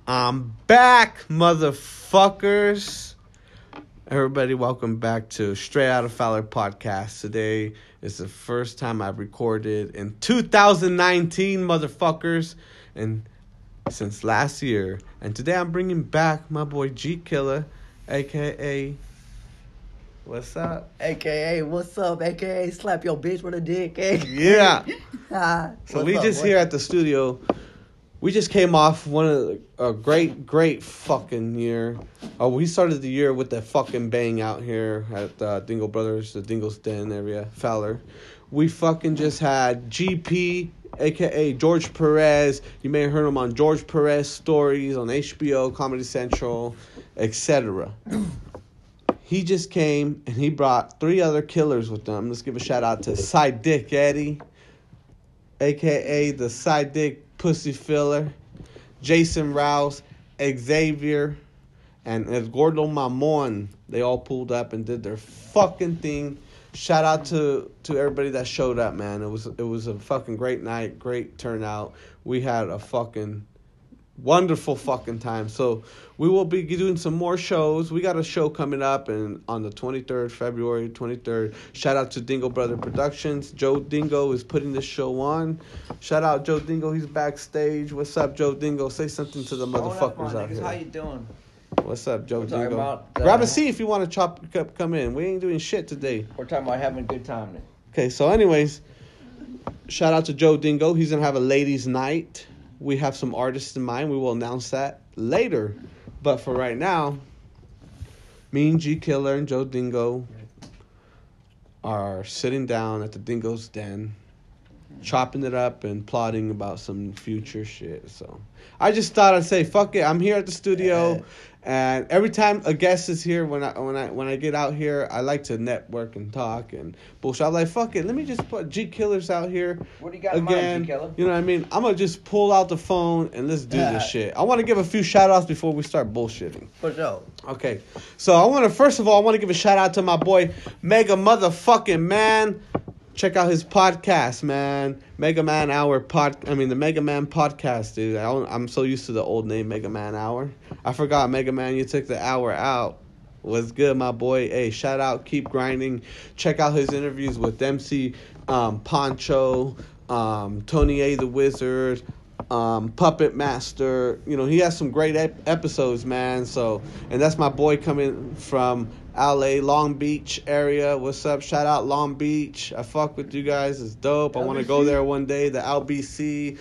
I'm back, motherfuckers. Everybody, welcome back to Straight Outta Fowler Podcast. Today is the first time I've recorded in 2019, motherfuckers, and since last year. And today I'm bringing back my boy G Killer, a.k.a. What's up? AKA, what's up? AKA, slap your bitch with a dick. Yeah. So we What's just up, here at the studio. We just came off one of a great fucking year. We started the year with the fucking bang out here at Dingle Brothers, the Dingle's Den area, Fowler. We fucking just had GP, a.k.a. George Perez. You may have heard him on George Perez Stories on HBO, Comedy Central, etc. He just came and he brought 3 other killers with them. Let's give a shout out to Side Dick Eddie, a.k.a. the Side Dick Pussy Filler, Jason Rouse, Xavier, and Eduardo Mamon. They all pulled up and did their fucking thing. Shout out to everybody that showed up, man. It was a fucking great night, great turnout. We had a fucking wonderful fucking time. So we will be doing some more shows. We got a show coming up and on the 23rd, February 23rd. Shout out to Dingle Brother Productions. Joe Dingo is putting this show on. Shout out Joe Dingo. He's backstage. What's up, Joe Dingo? Say something to the motherfuckers out here. How you doing? What's up, Joe We're talking Dingo? about, Grab a seat if you want to come in. We ain't doing shit today. We're talking about having a good time then. Okay, so anyways, shout out to Joe Dingo. He's going to have a ladies' night. We have some artists in mind. We will announce that later. But for right now, me and G Killer and Joe Dingo are sitting down at the Dingo's Den, chopping it up and plotting about some future shit. So I just thought I'd say, fuck it. I'm here at the studio, and every time a guest is here, when I get out here, I like to network and talk and bullshit. I'm like, fuck it. Let me just put G Killer's out here. What do you got again? in mind, G Killer? You know what I mean? I'm gonna just pull out the phone and let's do this shit. I want to give a few shout outs before we start bullshitting. For sure. Okay, so I want to give a shout out to my boy Mega Motherfucking Man. Check out his podcast, man. Mega Man Hour the Mega Man podcast, dude. I'm so used to the old name Mega Man Hour. I forgot, Mega Man, you took the hour out. Was good, my boy. Hey, shout out, keep grinding. Check out his interviews with MC Poncho, Tony A the Wizard, Puppet Master. You know, he has some great episodes, man. So, and that's my boy coming from LA, Long Beach area. What's up? Shout out Long Beach. I fuck with you guys. It's dope. I want to go there one day. The LBC,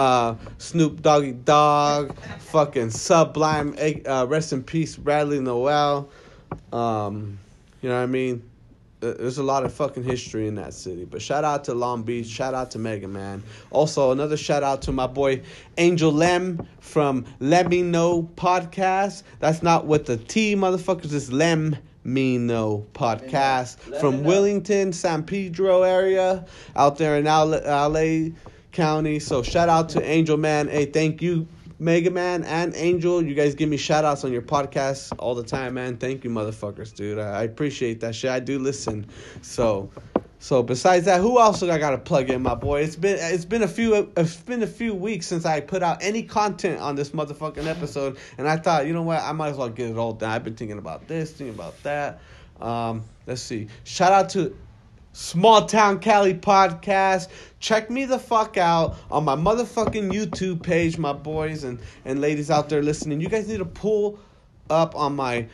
Snoop Doggy Dogg, fucking Sublime. Rest in peace, Bradley Noel. You know what I mean? There's a lot of fucking history in that city. But shout out to Long Beach. Shout out to Mega Man. Also, another shout out to my boy Angel Lem from Let Me Know Podcast. That's not with the T, motherfuckers. It's Lem Me Know Podcast from Willington, San Pedro area out there in LA County. So shout out to Angel Man. Hey, thank you, Mega Man and Angel. You guys give me shout outs on your podcasts all the time, man. Thank you, motherfuckers, dude. I appreciate that shit. I do listen. So besides that, who else I gotta plug in, my boy? It's been a few weeks since I put out any content on this motherfucking episode, and I thought, you know what, I might as well get it all done. I've been thinking about this, thinking about that. Let's see. Shout out to Small Town Cali Podcast. Check me the fuck out on my motherfucking YouTube page, my boys and ladies out there listening. You guys need to pull up on my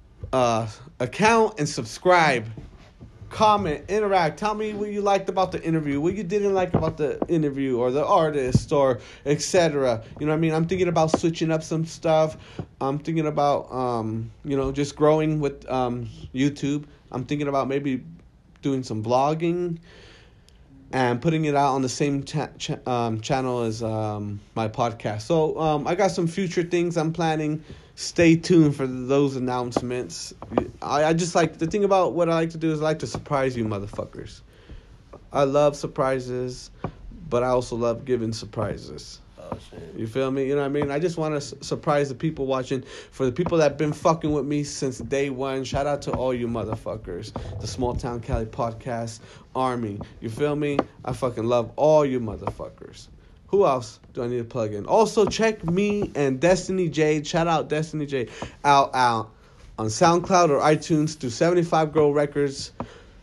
account and subscribe. Comment, interact, tell me what you liked about the interview, what you didn't like about the interview or the artist or etc. You know what I mean? I'm thinking about switching up some stuff. I'm thinking about just growing with YouTube. I'm thinking about maybe doing some vlogging and putting it out on the same channel as my podcast. So I got some future things I'm planning. Stay tuned for those announcements. I just like, the thing about what I like to do is I like to surprise you motherfuckers. I love surprises, but I also love giving surprises. Oh, shit. You feel me? You know what I mean? I just want to surprise the people watching. For the people that been fucking with me since day one, shout out to all you motherfuckers. The Small Town Cali Podcast Army. You feel me? I fucking love all you motherfuckers. Who else do I need to plug in? Also, check me and Destiny Jade. Shout out Destiny Jade out on SoundCloud or iTunes through 75 Grow Records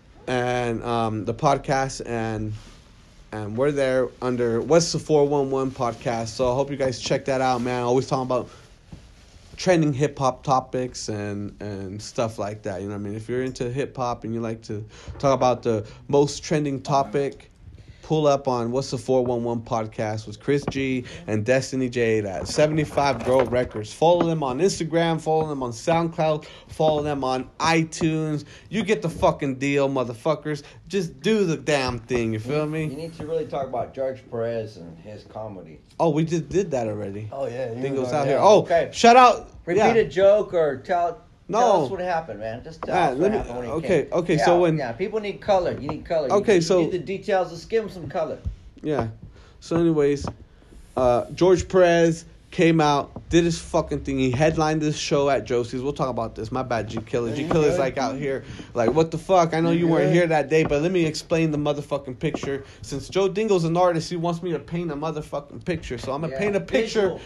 and the podcast and we're there under What's the 411 podcast. So I hope you guys check that out, man. Always talking about trending hip hop topics and stuff like that. You know what I mean? If you're into hip hop and you like to talk about the most trending topic, pull up on What's the 411 podcast with Chris G and Destiny Jade at 75 Grow Records. Follow them on Instagram, follow them on SoundCloud, follow them on iTunes. You get the fucking deal, motherfuckers. Just do the damn thing, you feel me? You need to really talk about George Perez and his comedy. Oh, we just did that already. Oh, yeah. Dingo's out here. Oh, okay. Shout out. Repeat a joke or tell us what happened, man. Just tell us what happened when he came. Okay, yeah, so when... Yeah, people need color. You need color. Okay, you need the details. Just give them some color. Yeah. So anyways, George Perez came out, did his fucking thing. He headlined this show at Josie's. We'll talk about this. My bad, G Killer. G Killer's like out here, like, what the fuck? I know you weren't here that day, but let me explain the motherfucking picture. Since Joe Dingo's an artist, he wants me to paint a motherfucking picture. So I'm going to paint a picture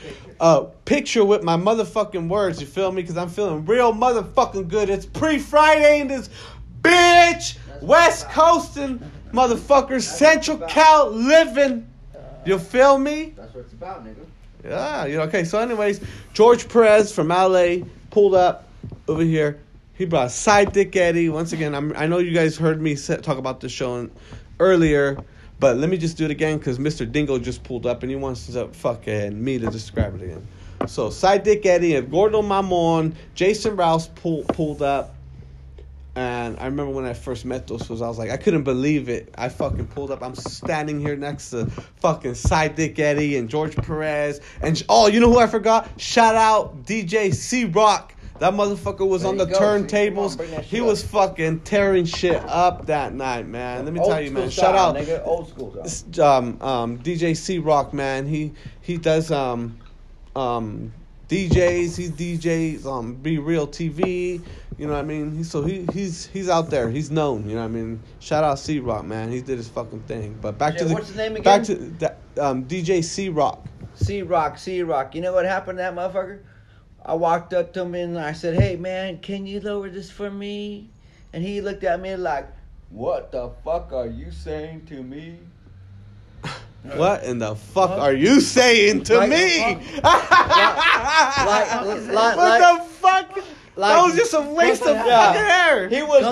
with my motherfucking words, you feel me? Because I'm feeling real motherfucking good. It's pre-Friday in this bitch. West Coastin', motherfuckers. Central Cal living. You feel me? That's what it's about, nigga. Yeah, okay. So, anyways, George Perez from LA pulled up over here. He brought Side Dick Eddie. Once again, I know you guys heard me talk about this show earlier, but let me just do it again because Mr. Dingo just pulled up and he wants to fucking me to describe it again. So, Side Dick Eddie and Gordo Mamon, Jason Rouse pulled up. And I remember when I first met those fools, I was like, I couldn't believe it. I fucking pulled up. I'm standing here next to fucking Side Dick Eddie and George Perez. And, you know who I forgot? Shout out DJ C-Rock. That motherfucker was on the turntables. He was fucking tearing shit up that night, man. Let me tell you, man. Shout out. Nigga, old school style. DJ C-Rock, man. He does DJs. He DJs Be Real TV. You know what I mean? He's out there. He's known. You know what I mean? Shout out C-Rock, man. He did his fucking thing. But back to what's his name again? Back to DJ C-Rock. C-Rock. You know what happened to that motherfucker? I walked up to him and I said, "Hey, man, can you lower this for me?" And he looked at me like, "What the fuck are you saying to me?" What in the fuck are you saying to me? What the fuck? That was just a waste of fucking air. He was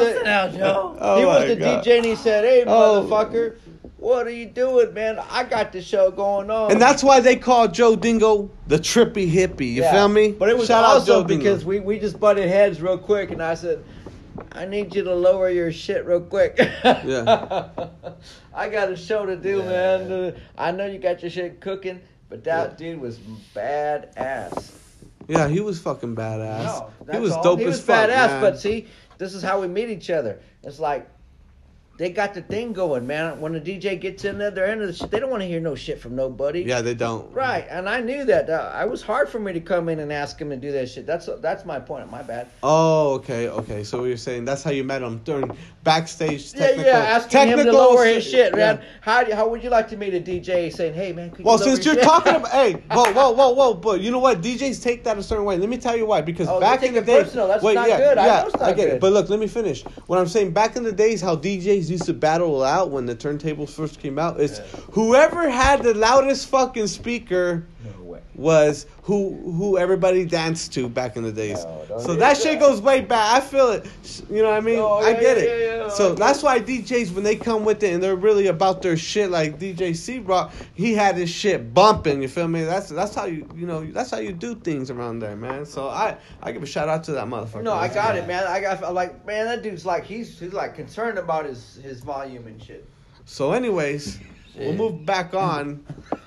the DJ and he said, "Hey, motherfucker, what are you doing, man? I got the show going on." And that's why they call Joe Dingo the trippy hippie. You feel me? But it was also because we just butted heads real quick, and I said, "I need you to lower your shit real quick." Yeah. I got a show to do, man. I know you got your shit cooking, but that dude was badass. Yeah, he was fucking badass. No, he was dope as fuck, badass, man. but see, this is how we meet each other. It's like they got the thing going, man. When the DJ gets in there, they're into the shit. They don't want to hear no shit from nobody. Yeah, they don't. Right, and I knew that. It was hard for me to come in and ask him to do that shit. That's my point. My bad. Oh, okay. So you're saying that's how you met him during backstage technical. Asking him to lower his shit, man. Yeah. How would you like to meet a DJ saying, "Hey, man, could you lower since you're shit?" talking about, hey, whoa, but you know what? DJs take that a certain way. Let me tell you why. Because back in the day, personal. That's not good. I know it's not I get good. it. But look, let me finish. What I'm saying, back in the days, how DJs used to battle out when the turntables first came out is whoever had the loudest fucking speaker was who everybody danced to back in the days. So that shit goes way back. I feel it. You know what I mean? I get it. So that's why DJs, when they come with it and they're really about their shit, like DJ C-Rock, he had his shit bumping. You feel me? That's how that's how you do things around there, man. So I give a shout out to that motherfucker. No, I got it, man. I'm like, man, that dude's like he's like concerned about his volume and shit. So anyways, we'll move back on.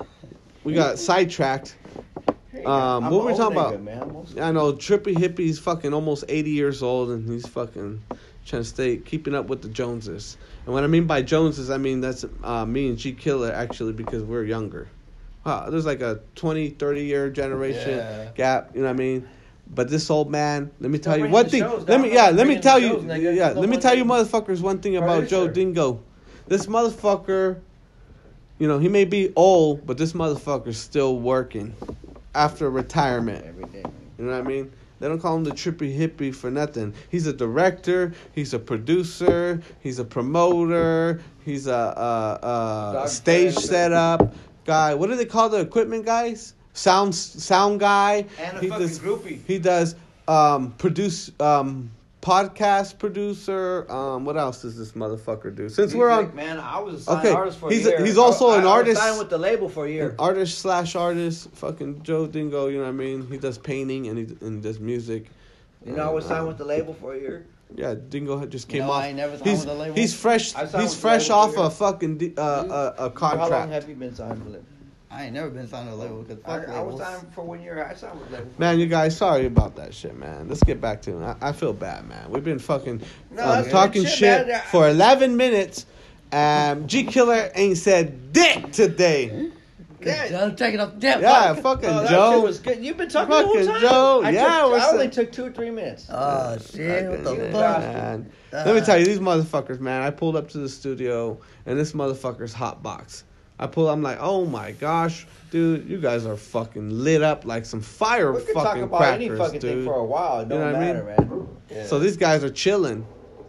We got sidetracked. What were we talking about? I know, trippy hippie's fucking almost 80 years old, and he's fucking trying to keeping up with the Joneses. And what I mean by Joneses, I mean that's me and G Killer, actually, because we're younger. There's like a 20, 30-year generation gap, you know what I mean? But this old man, let me tell you one thing. Let me tell you, motherfuckers, one thing about Joe Dingo. This motherfucker You know, he may be old, but this motherfucker's still working after retirement. Every day. You know what I mean? They don't call him the trippy hippie for nothing. He's a director. He's a producer. He's a promoter. He's a stage setup guy. What do they call the equipment guys? Sound guy. And a He fucking does- groupie. He does podcast producer. What else does this motherfucker do? Since we're on Man, I was a signed Okay, artist for he's a year. he's also an I artist. was signed with the label for a year. artist, fucking Joe Dingo, you know what I mean? He does painting and he does music. You know, I was signed with the label for a year. Yeah, Dingo had just came No, off. I ain't never signed he's, with the label. He's fresh. I signed He's with the fresh label off for a a fucking a How long contract. have you been signed with it? I ain't never been signed to a label because fuck I was labels. signed for 1 year. I signed with the label. Man, you guys, sorry about that shit, man. Let's get back to it. I feel bad, man. We've been fucking that's talking good shit man. for 11 minutes. G Killer ain't said dick today. Yeah. Joe taking off the dip. Yeah, fucking Oh, that Joe. shit was good. You've been talking the Fucking whole time. Joe, I yeah, took, what's I only up? took 2 or 3 minutes. Oh shit! What the Yeah. fuck? Man. Let me tell you, these motherfuckers, man. I pulled up to the studio, and this motherfucker's hot box. I'm like, oh my gosh, dude, you guys are fucking lit up like some fire We could fucking talk about crackers, any fucking thing dude. for a while. It You know don't what I matter, mean? man. Yeah. So these guys are chilling.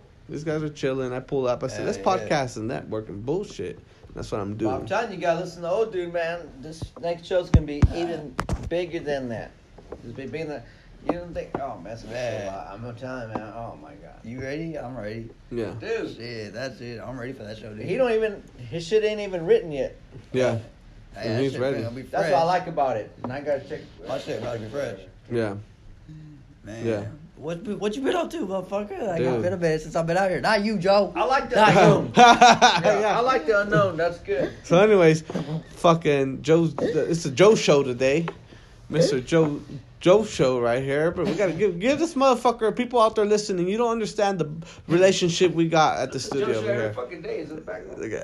I pulled up. I said, Yeah, let's yeah. podcast and networking bullshit. That's what I'm Well, doing. I'm telling you, you gotta listen to old dude, man. This next show's gonna be even bigger than that. It's bigger than. You don't think? Oh, man, that's Man. a lot. I'm gonna tell you, man. Oh my god, You ready? I'm ready. Yeah. dude. Shit, that's it. I'm ready for that show, dude. He don't even. His shit ain't even written yet. Yeah. Hey, And that he's shit ready. finna be That's fresh. what I like about it. And I gotta check. My shit about to be fresh. Yeah. Man. Yeah. What you been up to, motherfucker? Like, Dude. I've been a minute since I've been out here. Not you, Joe. I like the Not unknown. you. Yeah, I like the unknown. That's good. So, anyways, fucking it's a Joe show today, Mr. Joe show right here. But we gotta give this motherfucker, people out there listening. You don't understand the relationship we got at the studio Joe over show every here. fucking day is in the background. Look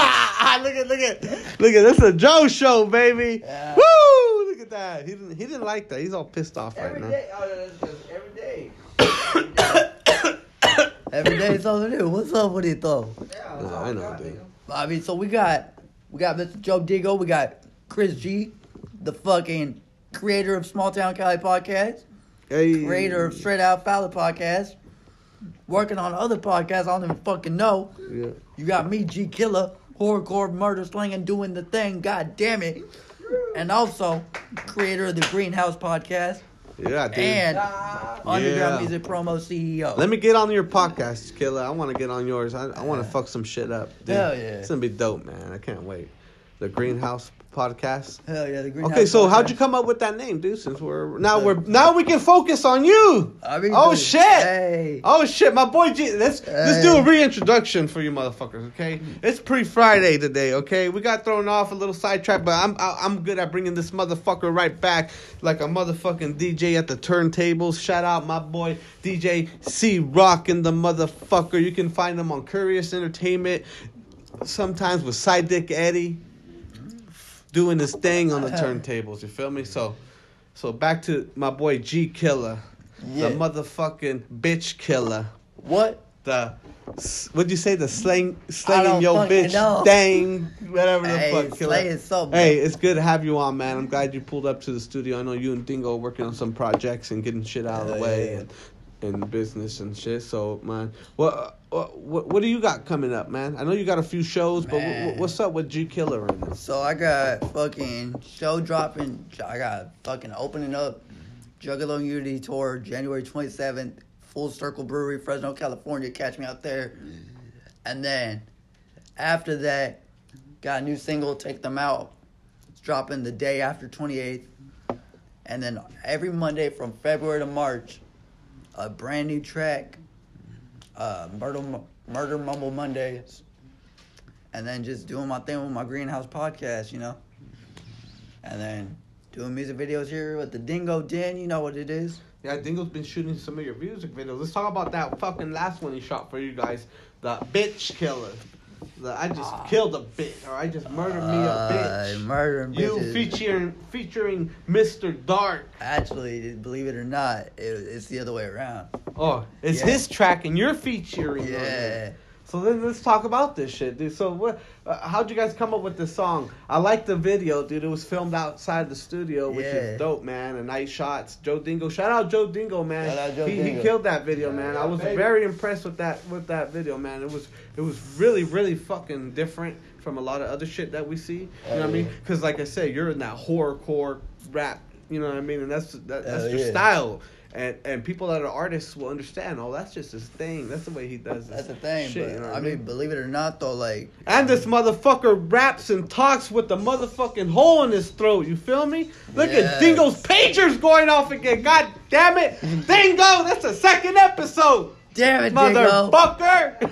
at this is a Joe show, baby. Yeah. Woo! Look at that. He didn't like that. He's all pissed off right Every now. day. Oh, that's just every day. Every day is something new. What's up with it, though? Yeah, Nah, I know, dude. I mean, so we got Mr. Joe Dingo. We got Chris G, the fucking creator of Small Town Cali podcast, Hey. creator of Straight Out Fowler podcast, working on other podcasts I don't even fucking know. Yeah. You got me, G Killer, horrorcore, murder, slinging, doing the thing. God damn it! And also creator of the Greenhouse podcast Yeah, dude. and Underground Yeah. Music Promo CEO. Let me get on your podcast, Killer. I want to get on yours. I want to fuck some shit up. Dude. Hell yeah. It's going to be dope, man. I can't wait. The Greenhouse podcast. Hell yeah, the Greenhouse. Okay, so how'd podcast. you come up with that name, dude? Since now we can focus on you. I mean, Oh dude, shit! Hey. Oh shit, my boy G. Let's do a Hey. reintroduction for you motherfuckers, okay? It's pre-Friday today, okay? We got thrown off a little sidetrack, but I'm good at bringing this motherfucker right back like a motherfucking DJ at the turntables. Shout out my boy DJ C Rock and the motherfucker. You can find him on Curious Entertainment, sometimes with Sidekick Eddie, doing his thing on the turntables. You feel me? So back to my boy G Killer. Yeah. The motherfucking bitch killer. What? What'd you say? The slanging don't yo fucking bitch know. dang, whatever the Hey, fuck killer. slaying something. Hey, it's good to have you on, man. I'm glad you pulled up to the studio. I know you and Dingo are working on some projects and getting shit out of the Hell way yeah. and business and shit. So, man, what do you got coming up, man? I know you got a few shows, but Man. what's up with G Killer right now? So I got fucking show dropping. I got fucking opening up Juggalo Unity Tour January 27th. Full Circle Brewery, Fresno, California. Catch me out there. And then after that, got a new single, Take Them Out. It's dropping the day after 28th. And then every Monday from February to March, a brand new track, Murder Mumble Mondays. And then just doing my thing with my Greenhouse podcast, you know. And then doing music videos here with the Dingo Den, you know what it is. Yeah, Dingo's been shooting some of your music videos. Let's talk about that fucking last one he shot for you guys. The bitch killer. I just killed a bitch, or I just murdered me a bitch. Murdering You bitches. featuring Mr. Dark. Actually, believe it or not, it's the other way around. Oh, it's Yeah. his track and you're featuring on Yeah. it. So then let's talk about this shit, dude. So what? How'd you guys come up with this song? I like the video, dude. It was filmed outside the studio, which is dope, man. And nice shots. Joe Dingo, shout out Joe Dingo, man. Shout out Joe he Dingo. killed that video, man. I was very impressed with that video, man. It was really, really fucking different from a lot of other shit that we see. You know what I mean? Because like I said, you're in that horrorcore rap. You know what I mean? And that's your style. And people that are artists will understand. Oh, that's just his thing. That's the way he does. That's the thing. Shit, but you know what I mean, believe it or not, though, like. And this motherfucker raps and talks with the motherfucking hole in his throat. You feel me? Look at Dingo's pagers going off again. God damn it, Dingo! That's the second episode. Damn it, Dingo. Motherfucker!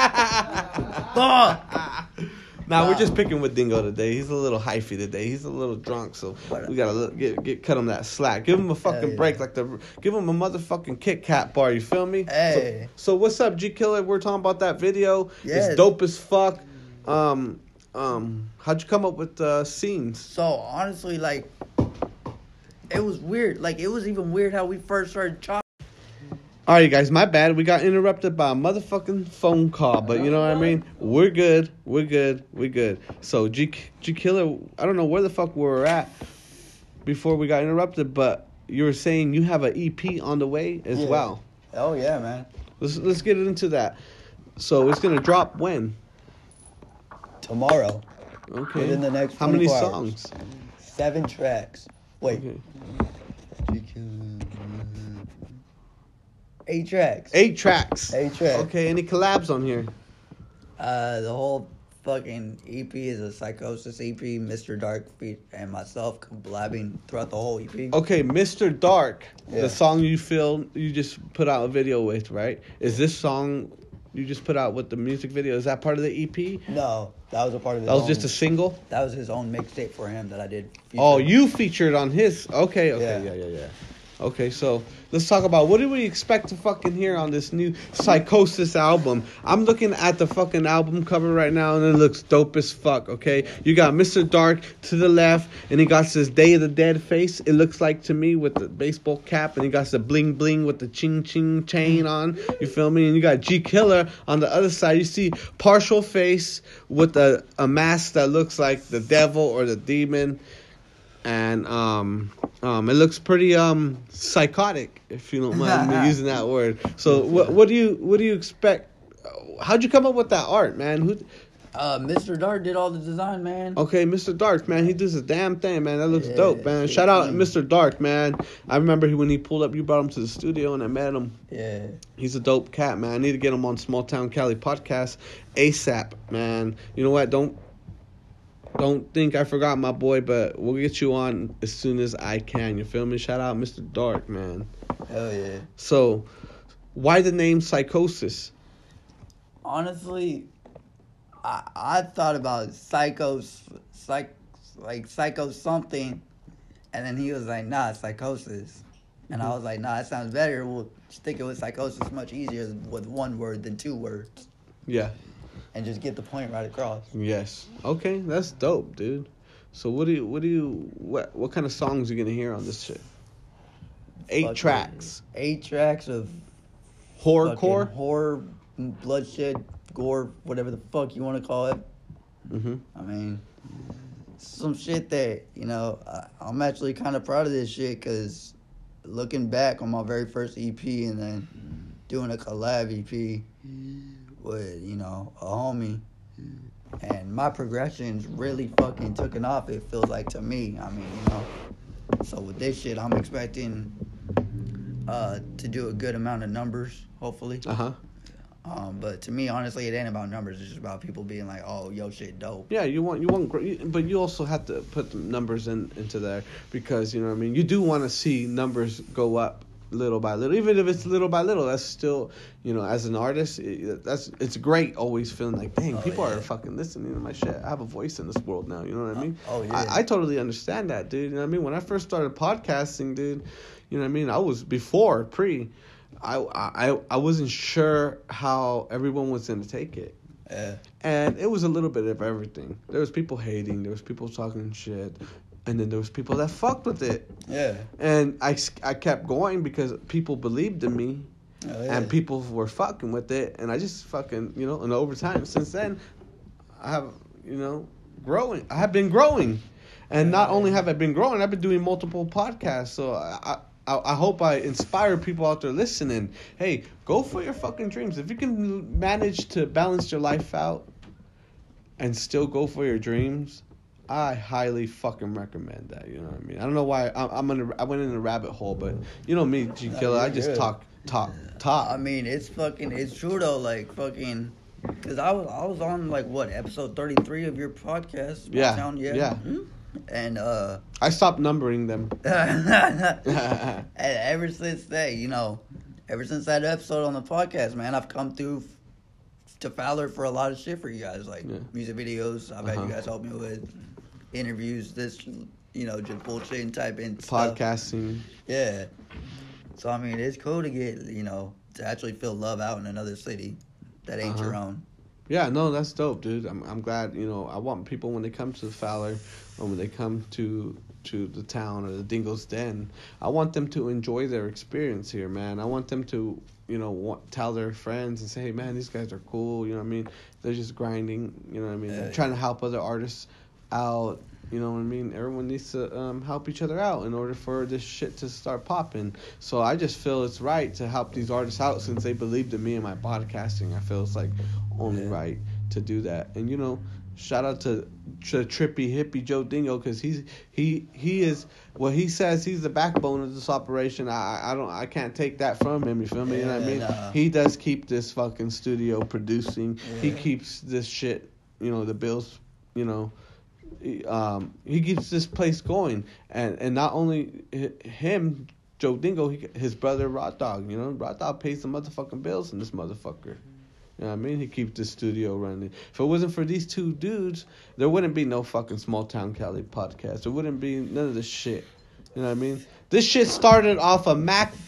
Fuck. Nah, we're just picking with Dingo today. He's a little hyphy today. He's a little drunk, so we gotta cut him that slack. Give him a fucking break, give him a motherfucking Kit Kat bar. You feel me? Hey. So what's up, G Killer? We're talking about that video. Yeah. It's dope as fuck. How'd you come up with scenes? So honestly, like, it was weird. Like, it was even weird how we first started chopping. All right, guys, my bad. We got interrupted by a motherfucking phone call, but you know what I mean? We're good. So, G Killer, I don't know where the fuck we were at before we got interrupted, but you were saying you have an EP on the way as well. Oh, yeah, man. Let's get into that. So, it's going to drop when? Tomorrow. Okay. Within the next 24 How many hours. songs? 7 tracks. Wait. Okay. 8 tracks. 8 tracks. 8 tracks. Okay, any collabs on here? The whole fucking EP is a Psychosis EP. Mr. Dark and myself collabing throughout the whole EP. Okay, Mr. Dark, Yeah. the song you just put out a video with, right? Is this song you just put out with the music video? Is that part of the EP? No, that was a part of his That was own, just a single? That was his own mixtape for him that I did. Oh, you featured on his. Okay. Yeah. Okay, so let's talk about what do we expect to fucking hear on this new Psychosis album. I'm looking at the fucking album cover right now, and it looks dope as fuck, okay? You got Mr. Dark to the left, and he got this Day of the Dead face, it looks like to me, with the baseball cap, and he got the bling bling with the ching ching chain on, you feel me? And you got G Killer on the other side. You see partial face with a mask that looks like the devil or the demon. And it looks pretty psychotic, if you don't mind me using that word. So what do you expect? How'd you come up with that art, man? Mr. Dark did all the design, man. Okay, Mr. Dark, man, he does a damn thing, man. That looks dope, man. Shout out Mr. Dark, man. I remember when he pulled up, you brought him to the studio, and I met him. Yeah. He's a dope cat, man. I need to get him on Small Town Cali podcast ASAP, man. You know what? Don't think I forgot my boy, but we'll get you on as soon as I can. You feel me? Shout out Mr. Dark, man. Hell yeah. So, why the name Psychosis? Honestly, I thought about psycho something, and then he was like, nah, Psychosis. And I was like, nah, that sounds better. We'll stick it with Psychosis much easier with one word than 2 words. Yeah. And just get the point right across. Yes. Okay, that's dope, dude. So what kind of songs are you gonna hear on this shit? 8 tracks. 8 tracks of Horrorcore? horror, bloodshed, gore, whatever the fuck you want to call it. Mm-hmm. I mean, some shit that, you know, I'm actually kind of proud of this shit because looking back on my very first EP and then doing a collab EP with, you know, a homie, and my progressions really fucking took off, it feels like, to me. I mean, you know, so with this shit, I'm expecting to do a good amount of numbers, hopefully. Uh-huh. But to me, honestly, it ain't about numbers. It's just about people being like, "Oh, yo, shit, dope." Yeah, you want, but you also have to put the numbers into there because you know what I mean. You do want to see numbers go up little by little, even if it's little by little. That's still, you know, as an artist, it's great. Always feeling like, dang, people are fucking listening to my shit. I have a voice in this world now. You know what I mean? Oh yeah. I totally understand that, dude. You know what I mean? When I first started podcasting, dude, you know what I mean? I was I wasn't sure how everyone was going to take it. Yeah. And it was a little bit of everything. There was people hating. There was people talking shit. And then there was people that fucked with it. Yeah. And I kept going because people believed in me. Oh, yeah. and people were fucking with it, and I just fucking, you know, and over time since then, I have, you know, growing. I have been growing, and not only have I been growing, I've been doing multiple podcasts. So I hope I inspire people out there listening. Hey, go for your fucking dreams. If you can manage to balance your life out and still go for your dreams, I highly fucking recommend that. You know what I mean? I don't know why I went in a rabbit hole, but you know me, G Killer. I just talk. I mean, it's true though. Like fucking, because I was on like what episode 33 of your podcast. Yeah. Yeah. Mm-hmm. And I stopped numbering them. and ever since that, you know, ever since that episode on the podcast, man, I've come through to Fowler for a lot of shit for you guys, like music videos. I've had you guys help me with interviews, this, you know, just bullshitting type in podcasting. Stuff. Yeah. So I mean, it's cool to get, you know, to actually feel love out in another city that ain't your own. Yeah, no, that's dope, dude. I'm glad, you know, I want people when they come to Fowler or when they come to the town or the Dingo's Den, I want them to enjoy their experience here, man. I want them to, you know, tell their friends and say, hey, man, these guys are cool, you know what I mean? They're just grinding, you know what I mean? They're trying to help other artists out, you know what I mean? Everyone needs to help each other out in order for this shit to start popping. So I just feel it's right to help these artists out since they believed in me and my podcasting. I feel it's like only right to do that. And, you know, shout out to Trippy Hippie Joe Dingo, because he is, well, he says he's the backbone of this operation. I can't take that from him, you feel me? You know what I mean? He does keep this fucking studio producing. He keeps this shit, you know, the bills, you know, he keeps this place going, and not only him, Joe Dingo, his brother Rod Dog, you know, Rod Dog pays the motherfucking bills in this motherfucker. You know what I mean? He keeps the studio running. If it wasn't for these two dudes, there wouldn't be no fucking Small Town Cali podcast. There wouldn't be none of this shit. You know what I mean? This shit started off an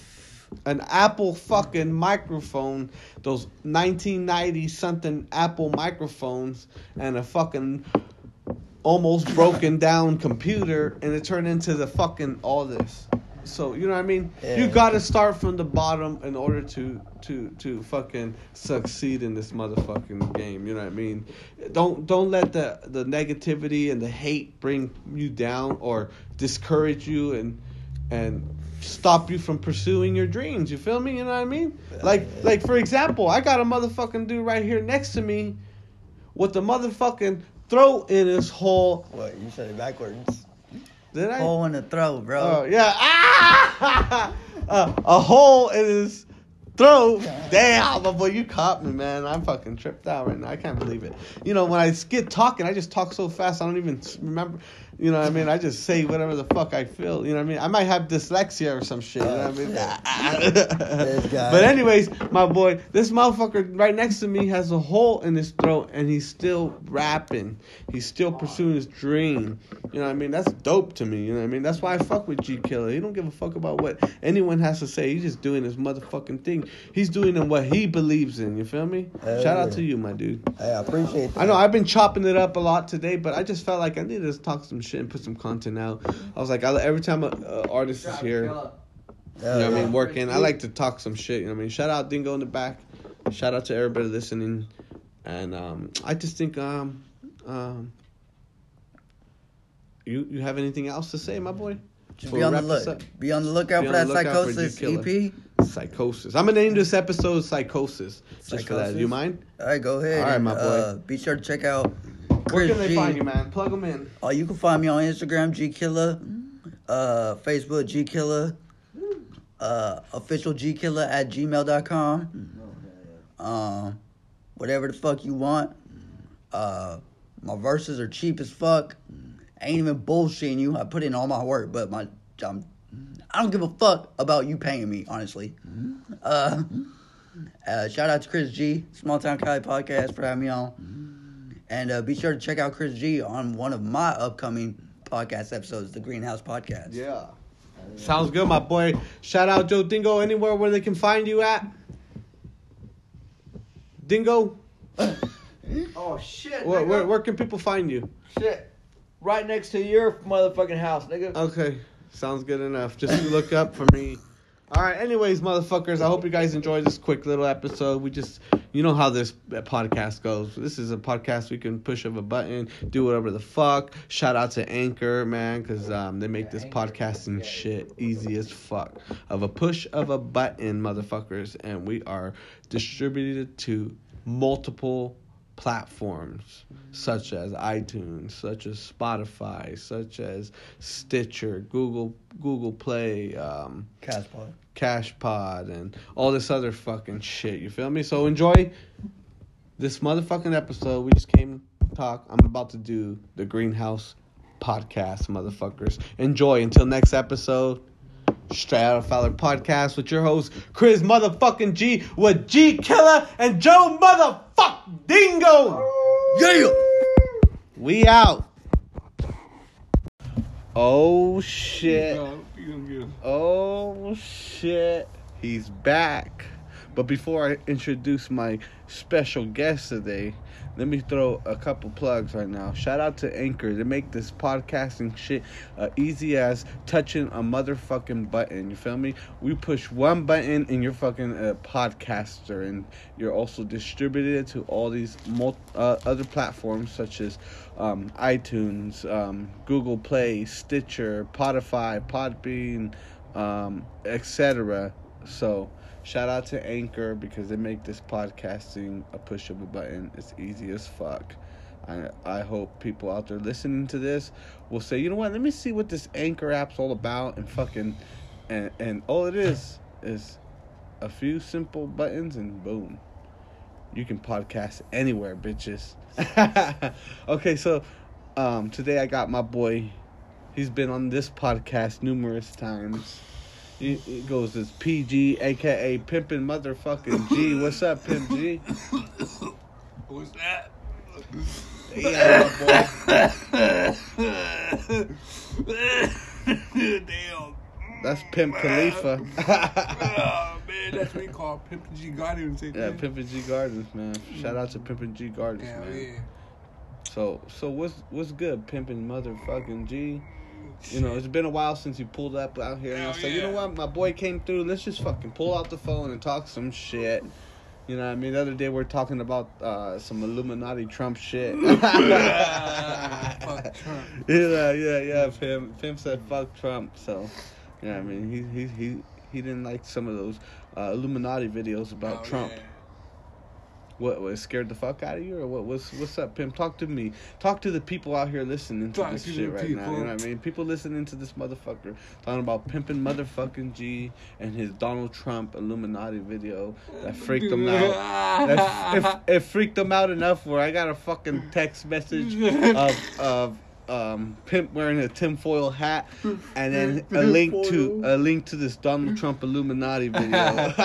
Apple fucking microphone, those 1990 something Apple microphones, and a fucking almost broken down computer, and it turned into the fucking all this. So, you know what I mean? Yeah. You gotta start from the bottom in order to fucking succeed in this motherfucking game. You know what I mean? Don't let the negativity and the hate bring you down or discourage you and stop you from pursuing your dreams. You feel me? You know what I mean? Like for example, I got a motherfucking dude right here next to me with the motherfucking throat in his hole. What? You said it backwards. Did I? Hole in the throat, bro. Oh, yeah. A hole in his throat. Damn, my boy, you caught me, man. I'm fucking tripped out right now. I can't believe it. You know, when I get talking, I just talk so fast, I don't even remember. You know what I mean? I just say whatever the fuck I feel. You know what I mean? I might have dyslexia or some shit. You know what I mean? But anyways, my boy, this motherfucker right next to me has a hole in his throat, and he's still rapping. He's still pursuing his dream. You know what I mean? That's dope to me. You know what I mean? That's why I fuck with G Killer. He don't give a fuck about what anyone has to say. He's just doing his motherfucking thing. He's doing in what he believes in. You feel me? Shout out to you, my dude. Hey, I appreciate that. I know I've been chopping it up a lot today, but I just felt like I needed to talk some shit and put some content out. I was like, every time an artist is here, you know what I mean, working, I like to talk some shit. You know what I mean? Shout out Dingo in the back. Shout out to everybody listening. And I just think you have anything else to say, my boy? Be on the lookout for that Psychosis EP. Psychosis. I'm gonna name this episode Psychosis. Just for that. Do you mind? All right, go ahead. All right, my boy. Be sure to check out Where can they find you, man? Plug them in. Oh, you can find me on Instagram, GKiller, Facebook, GKiller, official GKiller at gmail.com. Whatever the fuck you want. My verses are cheap as fuck. I ain't even bullshitting you. I put in all my work, but I don't give a fuck about you paying me, honestly. Shout out to Chris G, Small Town Cali Podcast, for having me on. And be sure to check out Chris G on one of my upcoming podcast episodes, the Greenhouse Podcast. Yeah. Sounds good, my boy. Shout out Joe Dingo. Anywhere where they can find you at? Dingo? Oh, shit. Where can people find you? Shit. Right next to your motherfucking house, nigga. Okay. Sounds good enough. Just look up for me All right. Anyways, motherfuckers, I hope you guys enjoyed this quick little episode. We just, you know how this podcast goes. This is a podcast we can push of a button, do whatever the fuck. Shout out to Anchor, man, because they make this podcasting shit easy as fuck. Of a push of a button, motherfuckers. And we are distributed to multiple platforms such as iTunes, such as Spotify, such as Stitcher, Google Play, Cashpod, and all this other fucking shit. You feel me? So enjoy this motherfucking episode. We just came to talk. I'm about to do the Greenhouse podcast, motherfuckers. Enjoy. Until next episode. Straight Out of Fowler podcast with your host Chris motherfucking G with G Killer and Joe motherfuck Dingo. Yeah. We out. Oh shit. Oh shit. He's back. But before I introduce my special guest today, let me throw a couple plugs right now. Shout out to Anchor. They make this podcasting shit easy as touching a motherfucking button. You feel me? We push one button and you're fucking a podcaster. And you're also distributed to all these other platforms such as iTunes, Google Play, Stitcher, Spotify, Podbean, etc. So shout out to Anchor because they make this podcasting a push of a button. It's easy as fuck. I hope people out there listening to this will say, you know what, let me see what this Anchor app's all about and fucking and all it is a few simple buttons and boom. You can podcast anywhere, bitches. Okay, so today I got my boy. He's been on this podcast numerous times. It goes as PG, a.k.a. Pimpin' Motherfucking G. What's up, Pimp G? What's that? Yeah, boy. Damn. That's Pimp Khalifa. Oh, man, that's what we call Pimpin' G Gardens. Yeah, Pimpin' G Gardens, man. Shout out to Pimpin' G Gardens, Hell man. yeah. So what's good, Pimpin' Motherfucking G? You know, it's been a while since you pulled up out here, and I was like, you know what, my boy came through. Let's just fucking pull out the phone and talk some shit. You know what I mean? The other day we were talking about some Illuminati Trump shit. Fuck Trump. Yeah. Pimp said fuck Trump. So, you know what I mean? He didn't like some of those Illuminati videos about Trump. Yeah. What was scared the fuck out of you, or what's up, Pimp? Talk to me. Talk to the people out here listening to this shit right now. You know what I mean? People listening to this motherfucker talking about Pimpin' Motherfucking G and his Donald Trump Illuminati video that freaked him out. It freaked him out enough where I got a fucking text message of Pimp wearing a tinfoil hat and then a link to this Donald Trump Illuminati video.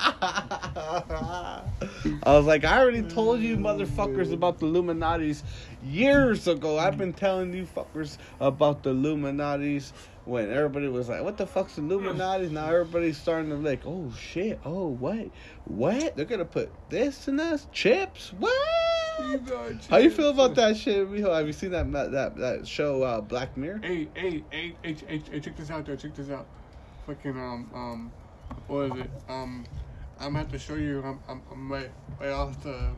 I was like, I already told you motherfuckers about the Illuminatis years ago. I've been telling you fuckers about the Illuminatis when everybody was like, what the fuck's Illuminatis? Now everybody's starting to like, oh shit, oh what? They're gonna put this in us? Chips? What? How you feel about that shit, Mijo? Have you seen that show, Black Mirror? Hey, check this out, Check this out. Fucking, what is it? I'm gonna have to show you. I'm right after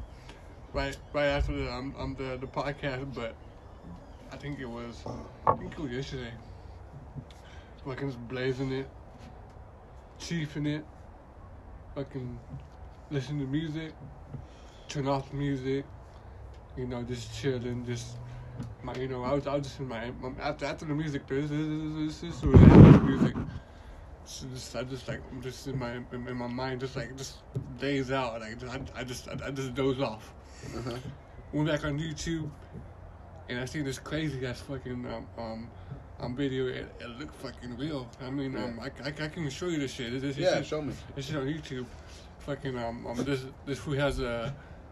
the podcast, but I think it was yesterday. Fucking just blazing it, chiefing it, fucking listen to music, turn off the music, you know, just chilling, just my, you know, I was just in my after the music, this was after the music. So I just in my mind, just days out, like I just doze off. Uh-huh. Went back on YouTube, and I seen this crazy ass fucking video. It looked fucking real. I mean, Yeah. I can show you this shit. Show me. This shit on YouTube. Fucking this who has a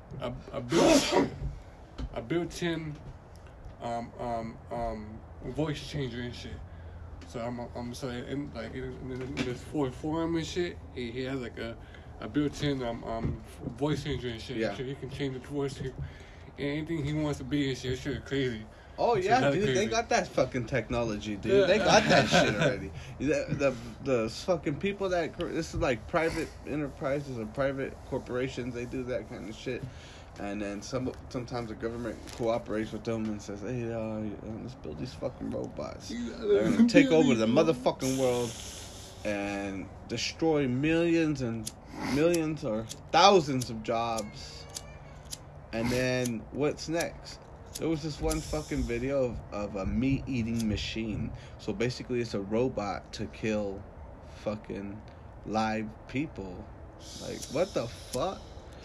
built-in voice changer and shit. So I'm sorry, in this forum and shit, he has like a built-in voice changer and shit. Yeah. So he can change the voice to anything he wants to be and shit. Shit crazy. Oh yeah, that's dude, they crazy. got that fucking technology, dude. They got that shit already. The fucking people that this is like private enterprises or private corporations. They do that kind of shit, and then sometimes the government cooperates with them and says, "Hey, let's build these fucking robots. They're gonna take over the motherfucking world and destroy millions and millions or thousands of jobs." And then what's next? There was this one fucking video of a meat-eating machine. So basically it's a robot to kill fucking live people. Like, what the fuck?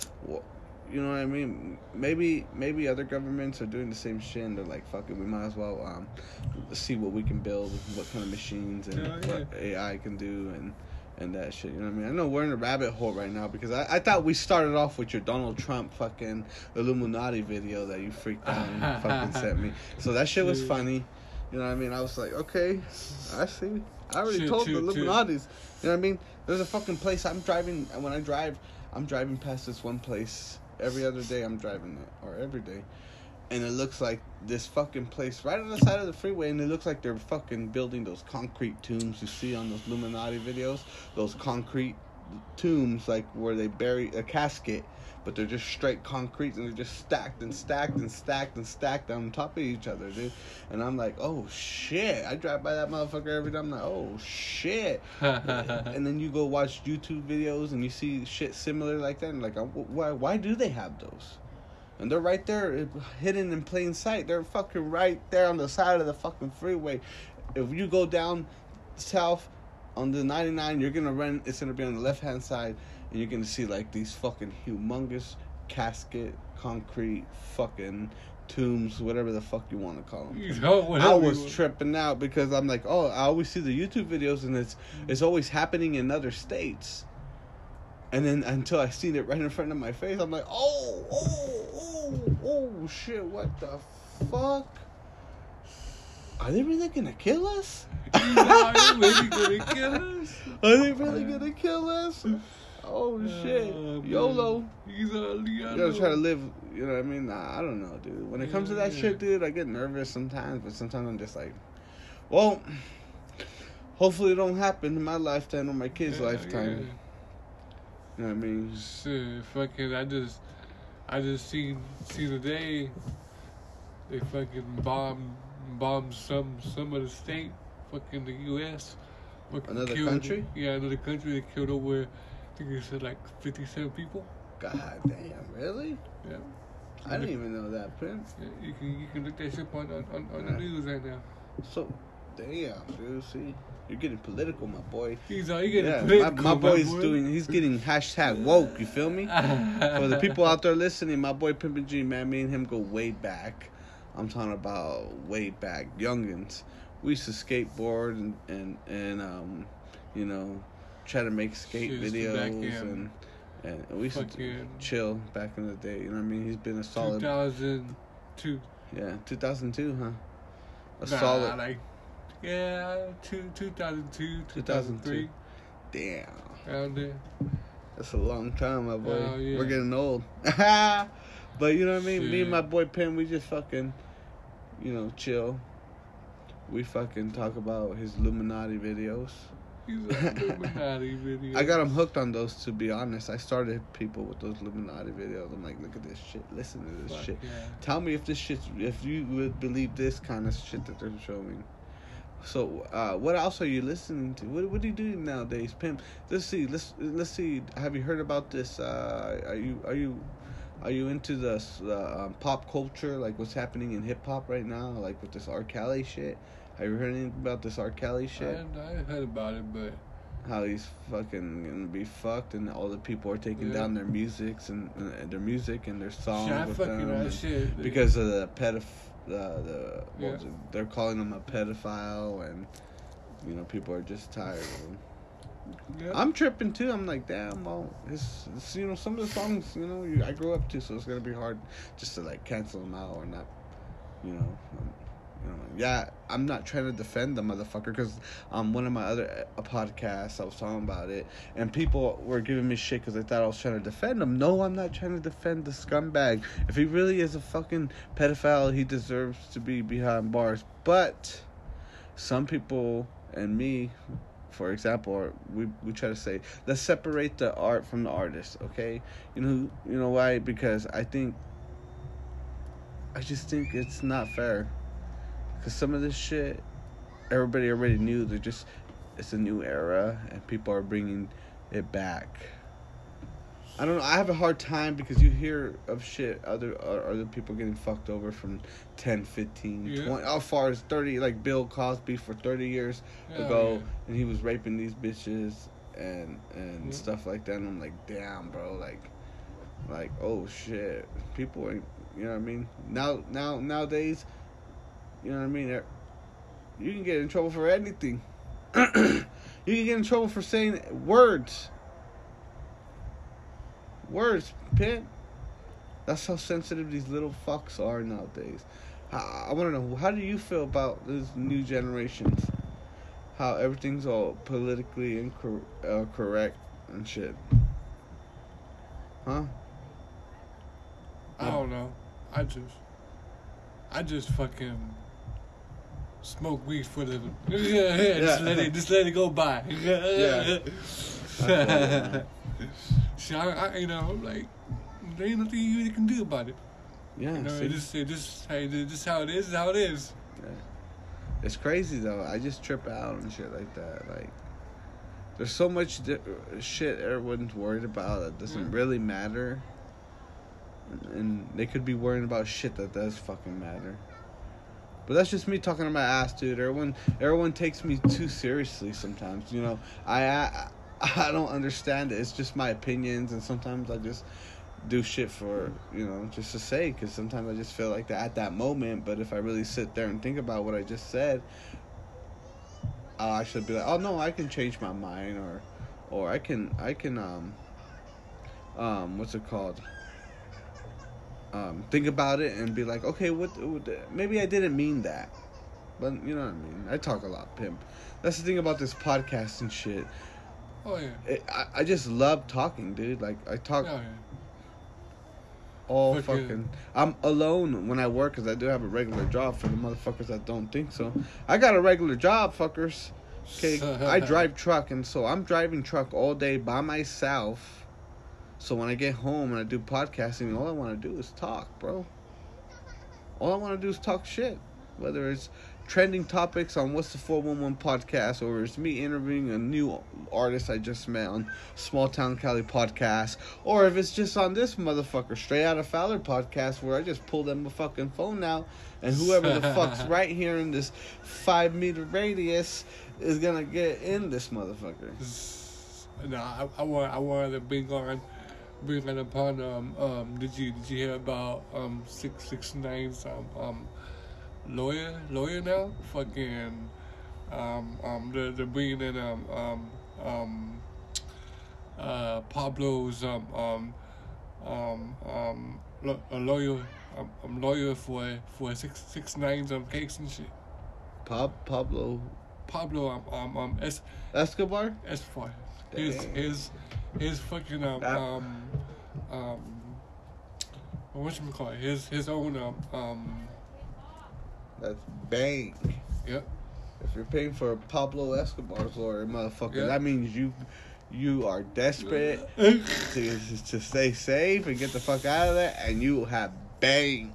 You know what I mean? Maybe other governments are doing the same shit and they're like, fuck it, we might as well see what we can build, what kind of machines and what AI can do and that shit, you know what I mean? I know we're in a rabbit hole right now because I thought we started off with your Donald Trump fucking Illuminati video that you freaked out and fucking sent me. So that shit was funny. You know what I mean? I was like, okay, I see. I already told the Illuminatis. You know what I mean? There's a fucking place I'm driving, and when I'm driving past this one place every other day. I'm driving it, or every day. And it looks like this fucking place right on the side of the freeway, and it looks like they're fucking building those concrete tombs you see on those Illuminati videos. Those concrete tombs, like where they bury a casket, but they're just straight concrete, and they're just stacked and stacked and stacked and stacked on top of each other, dude. And I'm like, oh shit! I drive by that motherfucker every day. I'm like, oh shit! And then you go watch YouTube videos, and you see shit similar like that, and like, why do they have those? And they're right there, hidden in plain sight. They're fucking right there on the side of the fucking freeway. If you go down south on the 99, you're gonna run. It's gonna be on the left-hand side, and you're gonna see like these fucking humongous casket, concrete, fucking tombs, whatever the fuck you want to call them. I was tripping out because I'm like, oh, I always see the YouTube videos, and it's always happening in other states. And then until I seen it right in front of my face, I'm like, oh, shit, what the fuck? Are they really gonna kill us? Are they really gonna kill us? Are they really gonna kill us? Oh, shit. YOLO. You gotta try to live, you know what I mean? Nah, I don't know, dude. When it comes to that shit, dude, I get nervous sometimes, but sometimes I'm just like, well, hopefully it don't happen in my lifetime or my kids' lifetime. Yeah. You know what I mean? Shit, fucking, I just seen today, they fucking bombed some of the state, fucking the U.S. Another country? Yeah, another country. They killed over, I think they said like 57 people. God damn, really? Yeah. I didn't even know that, Prince. Yeah, you can look that shit up on the news right now. So, damn, dude, see? You're getting political, my boy. He's getting political. My boy's he's getting hashtag woke, you feel me? For the people out there listening, my boy Pimpin' G, man, me and him go way back. I'm talking about way back, youngins. We used to skateboard and you know, try to make skate videos and we used to chill back in the day, you know what I mean? He's been a solid 2002. Yeah, 2002, huh? Solid. Yeah, 2002, 2003. Damn. Around there. That's a long time, my boy. Oh, yeah. We're getting old. But you know what I mean? Shit. Me and my boy Pim, we just fucking, you know, chill. We fucking talk about his Illuminati videos. He's like Illuminati videos. I got him hooked on those, to be honest. I started people with those Illuminati videos. I'm like, look at this shit. Listen to this shit. Yeah. Tell me if you would believe this kind of shit that they're showing. So, what else are you listening to? What are you doing nowadays, Pimp? Let's see. Have you heard about this? Are you into the pop culture, like what's happening in hip hop right now, like with this R. Kelly shit? Have you heard anything about this R. Kelly shit? I heard about it, but how he's fucking gonna be fucked, and all the people are taking down their music and their songs with them shit, because of the they're calling him a pedophile, and you know people are just tired of him. Yeah. I'm tripping too. I'm like, damn. Well, it's you know, some of the songs, you know, I grew up to, so it's gonna be hard just to like cancel them out or not, you know, You know, yeah, I'm not trying to defend the motherfucker because one of my other podcasts I was talking about it, and people were giving me shit because they thought I was trying to defend him. No, I'm not trying to defend the scumbag. If he really is a fucking pedophile, he deserves to be behind bars. But some people and me, for example, we try to say, let's separate the art from the artist, okay? You know why? Because I just think it's not fair. Because some of this shit, everybody already knew. It's a new era, and people are bringing it back. I don't know. I have a hard time because you hear of shit, other people getting fucked over from 10, 15, 20, as far as 30, like Bill Cosby for 30 years ago, and he was raping these bitches and stuff like that. And I'm like, damn, bro, like, oh shit, people ain't, you know what I mean? Nowadays, you know what I mean? You can get in trouble for anything. You can get in trouble for saying words. Words, Pin. That's how sensitive these little fucks are nowadays. I want to know, how do you feel about these new generations? How everything's all politically correct and shit. Huh? I don't know. I just fucking smoke weed for a living. Just let it go by. Yeah. See, I like, there ain't nothing you really can do about it. Yeah. Just how it is how it is. Yeah. It's crazy though. I just trip out and shit like that. Like, there's so much shit everyone's worried about that doesn't really matter. And they could be worrying about shit that does fucking matter. But that's just me talking to my ass, dude. Everyone takes me too seriously sometimes. You know, I don't understand it. It's just my opinions, and sometimes I just do shit for, you know, just to say, because sometimes I just feel like that at that moment. But if I really sit there and think about what I just said, I should be like, oh no, I can change my mind, or I can what's it called? Think about it and be like, okay, maybe I didn't mean that, but you know what I mean. I talk a lot, pimp. That's the thing about this podcast and shit. Oh yeah. I just love talking, dude. Like, I talk fucking. I'm alone when I work because I do have a regular job. For the motherfuckers that don't think so, I got a regular job, fuckers. Okay, I drive truck, and so I'm driving truck all day by myself. So when I get home and I do podcasting, all I want to do is talk, bro. All I want to do is talk shit. Whether it's trending topics on What's the 411 podcast, or it's me interviewing a new artist I just met on Small Town Cali podcast, or if it's just on this motherfucker, Straight Outta Fowler podcast, where I just pull them a fucking phone out, and whoever the fuck's right here in this 5 meter radius is gonna get in this motherfucker. No, I wanted to bring upon did you hear about 6ix9ine's lawyer now? Fucking they're bringing in Pablo's a lawyer for 6ix9ine's case and shit. Pablo Escobar. Escobar. His fucking whatchamacallit, his own that's bank. Yep. If you're paying for Pablo Escobar's lawyer, motherfucker, Yep. that means you are desperate to stay safe and get the fuck out of there, and you have bank.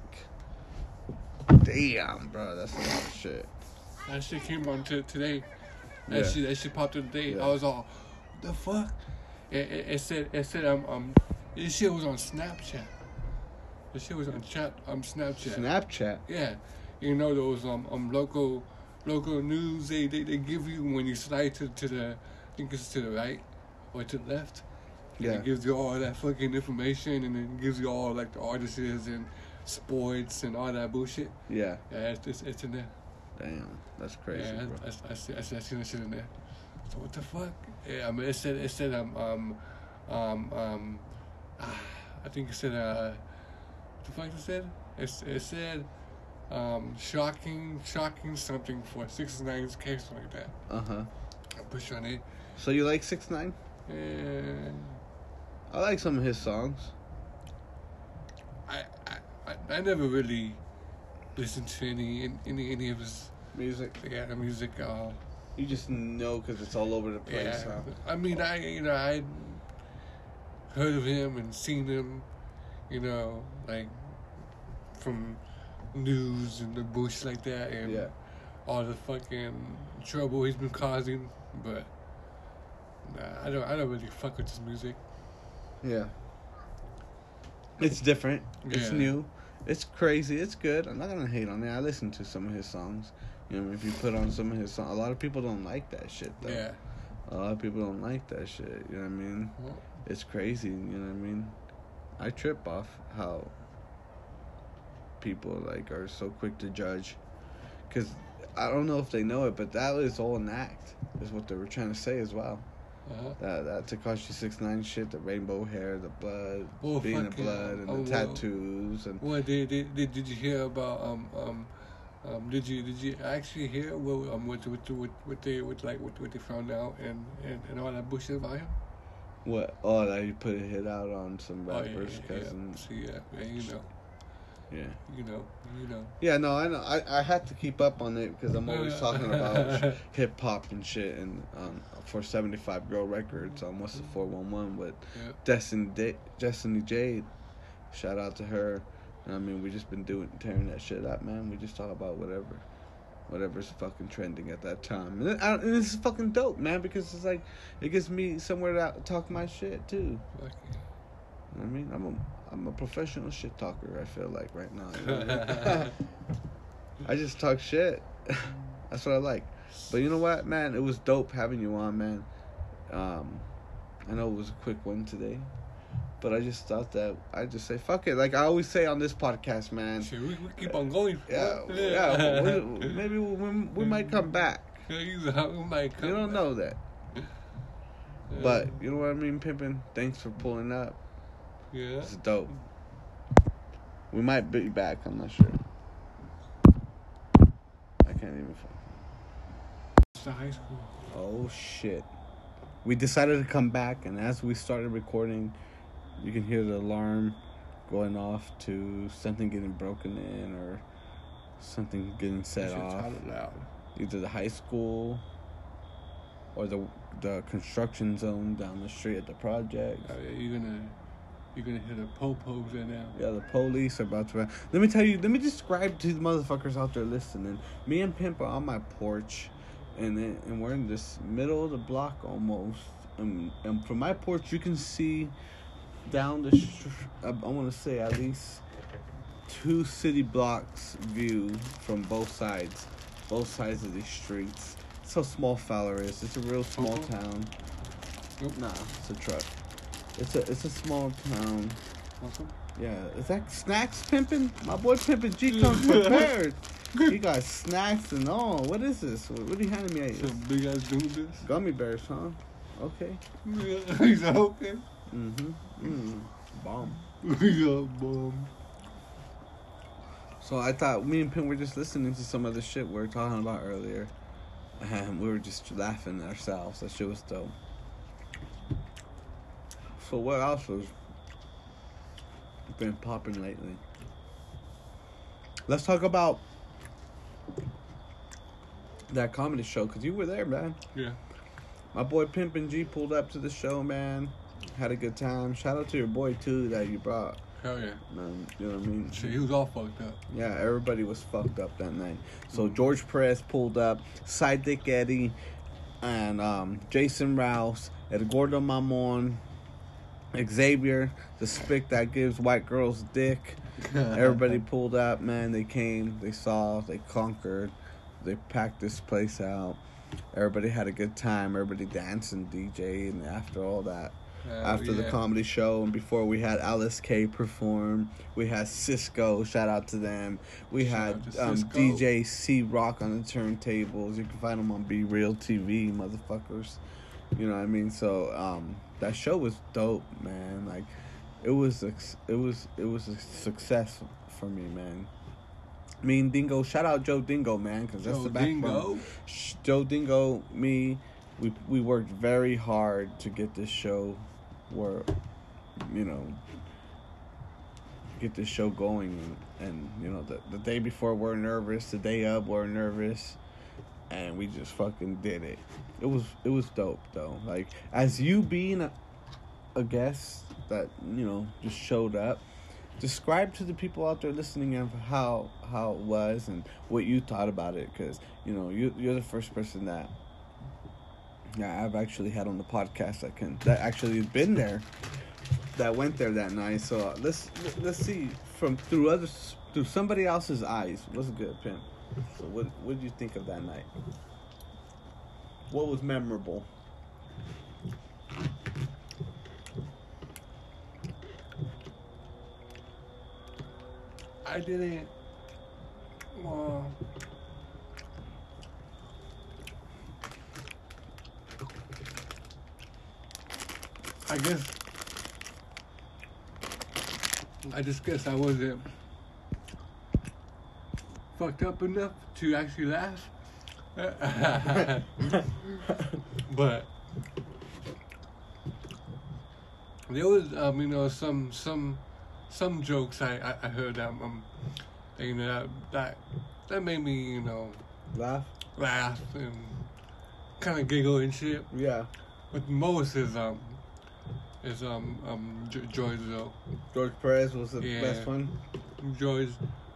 Damn, bro, that's a lot of shit. That shit came on today. Yeah. That shit popped up today. Yeah. I was all, what the fuck? It said this shit was on Snapchat. This shit was on Snapchat. Snapchat. Yeah, you know those local news they give you when you slide to the, I think it's to the right or to the left. And Yeah. it gives you all that fucking information, and it gives you all like the artists and sports and all that bullshit. Yeah. Yeah, it's in there. Damn, that's crazy, Yeah, bro. I seen that shit in there. So what the fuck? Yeah, I mean it said I think it said what the fuck it said? It said shocking something for 6ix9ine's case like that. I push on it. So you like 6ix9ine? And I like some of his songs. I never really listened to any of his Music. music. You just know because it's all over the place. Yeah, Huh? I mean, I heard of him and seen him, like from news and the bush like that, and all the fucking trouble he's been causing. But nah, I don't really fuck with his music. Yeah. It's different. It's Yeah. new. It's crazy. It's good. I'm not gonna hate on it. I listen to some of his songs. You know, if you put on some of his songs, a lot of people don't like that shit though. Yeah. A lot of people don't like that shit. You know what I mean? Well, It's crazy. You know what I mean? I trip off how people like are so quick to judge, because I don't know if they know it, but that was all an act. Is what they were trying to say as well. That Tekashi 6ix9ine shit, the rainbow hair, the blood, Well, being the fucking- blood, and well, the tattoos, and What did you hear about did you actually hear what they found out and all that bullshit about him? what? Oh, that you put a hit out on some Oh, rappers, yeah. cousin. See, yeah, Yeah. you know. Yeah, no, I know. I had to keep up on it because I'm always talking about hip hop and shit, and for 75 Girl Records, what's the 411 with Yeah. Destiny Jade. Shout out to her. I mean, we just been tearing that shit up, man. We just talk about whatever's fucking trending at that time, and this is fucking dope, man, because it's like it gives me somewhere to talk my shit too. Fuck You know what I mean, I'm a professional shit talker. I feel like right now. You know what I mean? I just talk shit. That's what I like. But you know what, man? It was dope having you on, man. I know it was a quick one today, but I just thought that I'd just say fuck it. Like I always say on this podcast, man. Shit, we keep on going. Yeah. Maybe we might come back. We might come You don't back. know that. Yeah. But you know what I mean, Pimpin'? Thanks for pulling up. Yeah. It's dope. We might be back. I'm not sure. I can't even. It's the high school. Oh shit! We decided to come back, and as we started recording, you can hear the alarm going off to something getting broken in or something getting set Shit's off. out loud. Either the high school or the construction zone down the street at the project. You're gonna hear the po-pos right now. Yeah, the police are about to. Let me describe to the motherfuckers out there listening. Me and Pimp are on my porch, and we're in this middle of the block almost. And from my porch, you can see down the. I want to say at least 2 city blocks view from both sides of these streets. That's how small Fowler is. It's a real small town. Nope. Nah, it's a truck. It's a small town. Awesome. Yeah, is that snacks pimping? My boy Pimpin' G comes prepared. He got snacks and all. What is this? What are you handing me? Some big ass doing this. Gummy bears, huh? Okay. He's like, okay. Bomb. We got bomb. So I thought me and Pimp were just listening to some of the shit we were talking about earlier. And we were just laughing at ourselves. That shit was dope. So what else has been popping lately? Let's talk about that comedy show, because you were there, man. Yeah. My boy Pimpin' G pulled up to the show, man. Had a good time. Shout out to your boy, too, that you brought. Hell yeah. Man, you know what I mean? Shit, he was all fucked up. Yeah, everybody was fucked up that night. So George Perez pulled up, Side Dick Eddie, and Jason Rouse, Eduardo Mamon, Xavier, the spick that gives white girls dick. Everybody pulled up, man. They came, they saw, they conquered, they packed this place out. Everybody had a good time. Everybody dancing, DJ, and after all that. After the comedy show and before, we had Alice K perform. We had Cisco, shout out to them. We Shout had out to Cisco. DJ C Rock on the turntables. You can find him on Be Real TV, motherfuckers. You know what I mean? So that show was dope, man. Like it was a success for me, man. Me and Dingo, shout out Joe Dingo, man, because that's Joe the backbone. Dingo. Joe Dingo, me, we worked very hard to get this show where, you know, get this show going. And you know, the day before we're nervous, the day of we're nervous, and we just fucking did it. It was dope though. Like, as you being a guest that, you know, just showed up, describe to the people out there listening of how it was and what you thought about it, because you know you're the first person that I've actually had on the podcast that actually has been there, that went there that night. So let's see through somebody else's eyes. What's good, Pimp? So what did you think of that night? What was memorable? I didn't. Well, I just guess I wasn't fucked up enough to actually laugh. But there was, you know, some jokes I heard that you know, that made me, you know, Laugh? and kind of giggle and shit. Yeah. But most is George though. George Perez was the Yeah. best one. George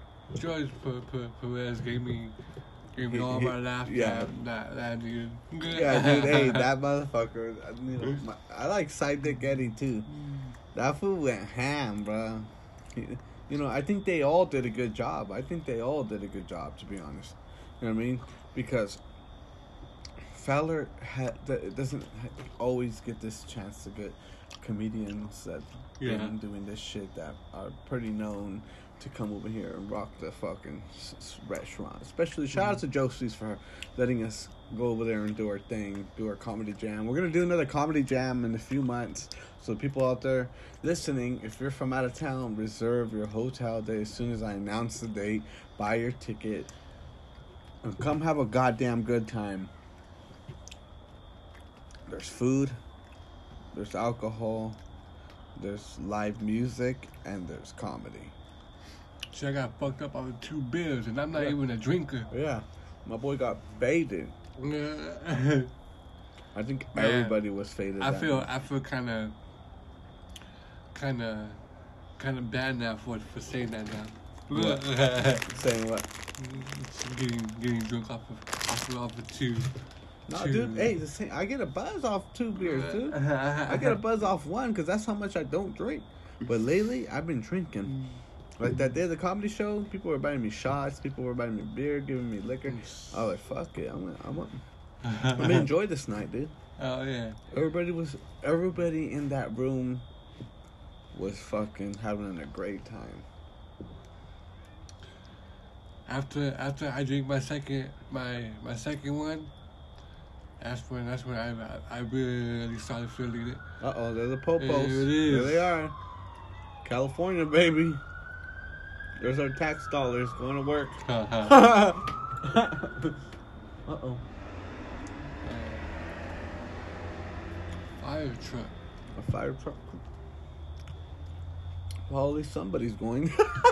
Perez gave me all my laugh. Yeah. That dude. Yeah, dude. Hey, that motherfucker. You know, I like Side Dick Eddie too. That fool went ham, bro. You know, I think they all did a good job. To be honest. You know what I mean? Because Fowler doesn't always get this chance to get comedians that been doing this shit that are pretty known to come over here and rock the fucking restaurant. Especially shout out to Josie's for letting us go over there and do our thing, do our comedy jam. We're gonna do another comedy jam in a few months. So people out there listening, if you're from out of town, reserve your hotel day as soon as I announce the date. Buy your ticket and come have a goddamn good time. There's food, there's alcohol, there's live music, and there's comedy. Shit, I got fucked up on 2 beers, and I'm not even a drinker. Yeah, my boy got faded. I think Man, everybody was faded. I that feel night. kind of bad now for saying that now. What? Saying what? Getting drunk off of 2. No, Two. dude. Hey, I get a buzz off 2 beers, dude. I get a buzz off 1 because that's how much I don't drink. But lately, I've been drinking. Like that day of the comedy show, people were buying me shots, people were buying me beer, giving me liquor. I was like, fuck it, I'm gonna enjoy this night, dude. Oh yeah. Everybody in that room was fucking having a great time. After I drink my second one, that's when I really started feeling it. They're the Popos. There it is. There they are. California, baby. There's our tax dollars going to work. Uh-oh. Fire truck. A fire truck. Well, at least somebody's going.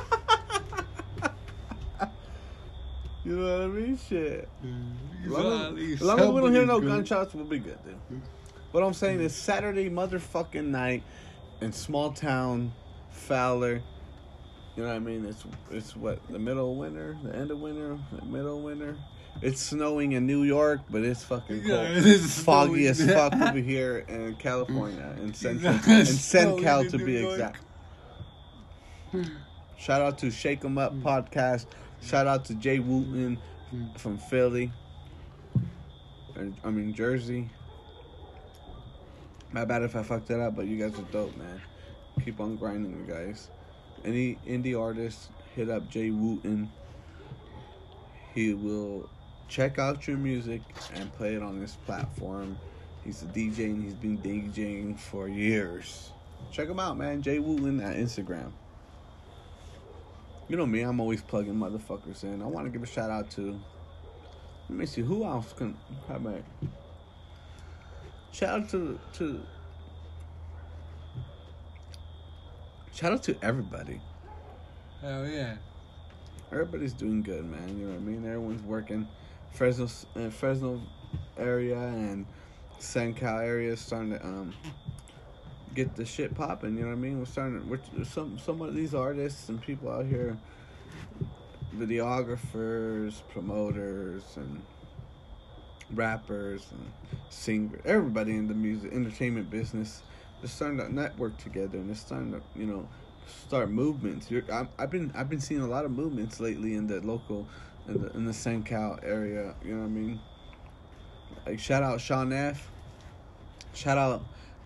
You know what I mean? Shit. As long as we don't hear no gunshots, we'll be good, dude. What I'm saying is Saturday motherfucking night in small town Fowler. You know what I mean? It's what, the middle of winter, the end of winter, the middle of winter. It's snowing in New York, but it's fucking cold. Yeah, it is foggy as snowing. fuck over here in California, in Central, It's in snowing SenCal in to New be York. exact. Shout out to Shake 'Em Up podcast. Shout out to Jay Wooten from Philly. Jersey. My bad if I fucked that up, but you guys are dope, man. Keep on grinding, you guys. Any indie artist, hit up Jay Wooten. He will check out your music and play it on his platform. He's a DJ and he's been DJing for years. Check him out, man. Jay Wooten at Instagram. You know me, I'm always plugging motherfuckers in. I want to give a shout out to. Let me see who else can. How about? Shout out to. Shout out to everybody. Hell yeah. Everybody's doing good, man. You know what I mean? Everyone's working. Fresno area and SoCal area is starting to get the shit popping. You know what I mean? Some of these artists and people out here, videographers, promoters, and rappers and singers. Everybody in the music entertainment business. They're starting to network together, and they're starting to, start movements. I've been seeing a lot of movements lately in the local, in the SoCal area. You know what I mean? Like shout out Sean F. Shout out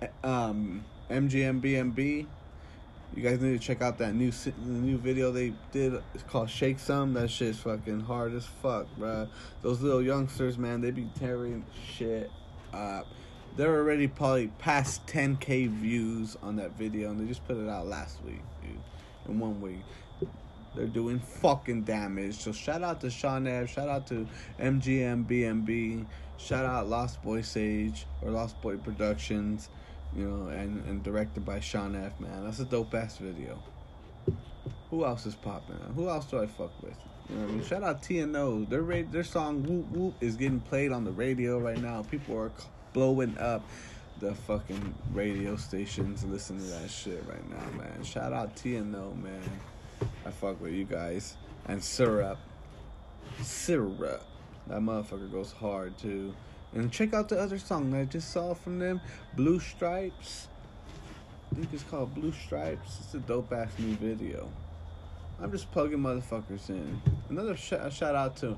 MGMBMB. You guys need to check out that new video they did. It's called Shake Some. That shit's fucking hard as fuck, bruh. Those little youngsters, man, they be tearing shit up. They're already probably past 10K views on that video, and they just put it out last week, dude. In 1 week. They're doing fucking damage. So shout out to Sean F. Shout out to MGMBMB. Shout out Lost Boy Sage or Lost Boy Productions, and directed by Sean F. Man, that's a dope ass video. Who else is popping? Who else do I fuck with? You know what I mean? Shout out TNO. Their song Whoop Whoop is getting played on the radio right now. People are blowing up the fucking radio stations and listening to that shit right now, man. Shout out TNO, man. I fuck with you guys. And Syrup. That motherfucker goes hard too. And check out the other song that I just saw from them, Blue Stripes. I think it's called Blue Stripes. It's a dope ass new video. I'm just plugging motherfuckers in. Another shout out to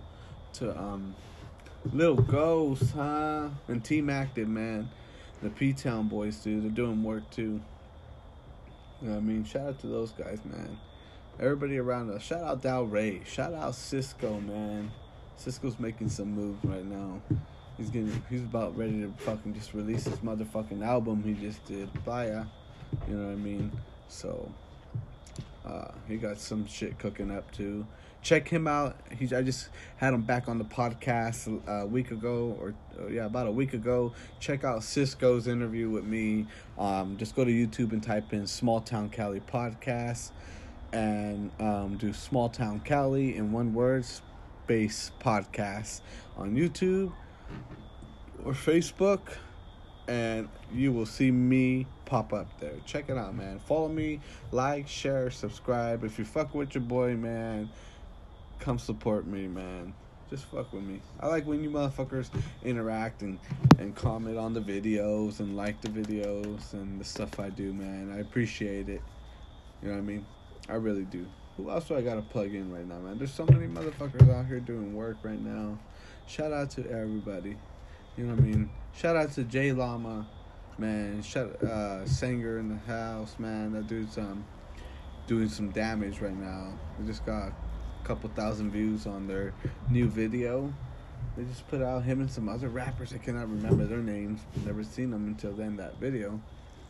Lil Ghost, huh? And Team Active, man. The P-Town boys, dude. They're doing work too. You know what I mean? Shout out to those guys, man. Everybody around us. Shout out Dal Ray. Shout out Cisco, man. Cisco's making some moves right now. He's about ready to fucking just release his motherfucking album he just did. Playa. You know what I mean? So, he got some shit cooking up too. Check him out. I just had him back on the podcast a week ago, about a week ago. Check out Cisco's interview with me. Just go to YouTube and type in Small Town Cali Podcast, and do Small Town Cali in one word, space podcast on YouTube or Facebook, and you will see me pop up there. Check it out, man. Follow me, like, share, subscribe. If you fuck with your boy, man, come support me, man. Just fuck with me. I like when you motherfuckers interact and comment on the videos and like the videos and the stuff I do, man. I appreciate it. You know what I mean? I really do. Who else do I gotta plug in right now, man? There's so many motherfuckers out here doing work right now. Shout out to everybody. You know what I mean? Shout out to Jay Llama, man. Sanger in the house, man. That dude's doing some damage right now. They just got couple thousand views on their new video. They just put out him and some other rappers. I cannot remember their names. Never seen them until then, that video.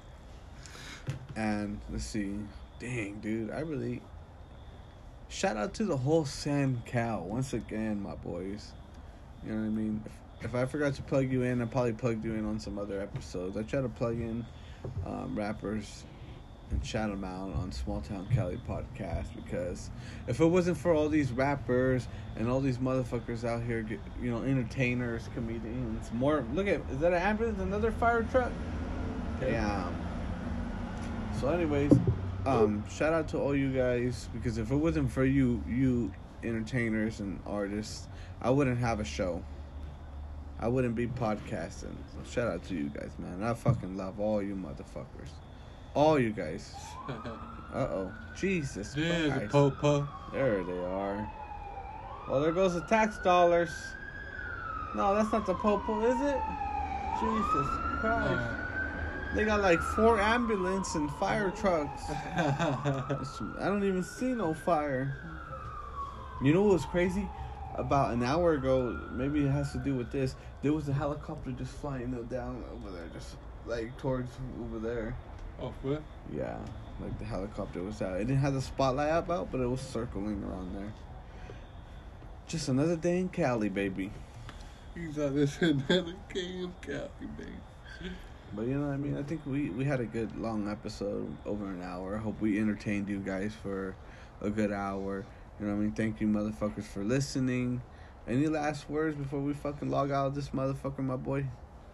And let's see. Dang, dude. Shout out to the whole SoCal once again, my boys. You know what I mean? If I forgot to plug you in, I probably plugged you in on some other episodes. I try to plug in rappers and shout them out on Small Town Cali Podcast, because if it wasn't for all these rappers and all these motherfuckers out here, entertainers, comedians, is that an ambulance, another fire truck? Damn. So anyways, shout out to all you guys, because if it wasn't for you entertainers and artists, I wouldn't have a show. I wouldn't be podcasting. So shout out to you guys, man. I fucking love all you motherfuckers. All you guys. Uh-oh. Jesus There's Christ. a popo. There they are. Well, there goes the tax dollars. No, that's not the popo, is it? Jesus Christ. They got like 4 ambulance and fire trucks. I don't even see no fire. You know what was crazy? About an hour ago, maybe it has to do with this, there was a helicopter just flying down over there, just like towards over there. Oh, what? Yeah, like the helicopter was out. It didn't have the spotlight out, but it was circling around there. Just another day in Cali, baby. You thought this another game, Cali, baby. But you know what I mean? I think we had a good long episode, over an hour. I hope we entertained you guys for a good hour. You know what I mean? Thank you, motherfuckers, for listening. Any last words before we fucking log out of this motherfucker, my boy?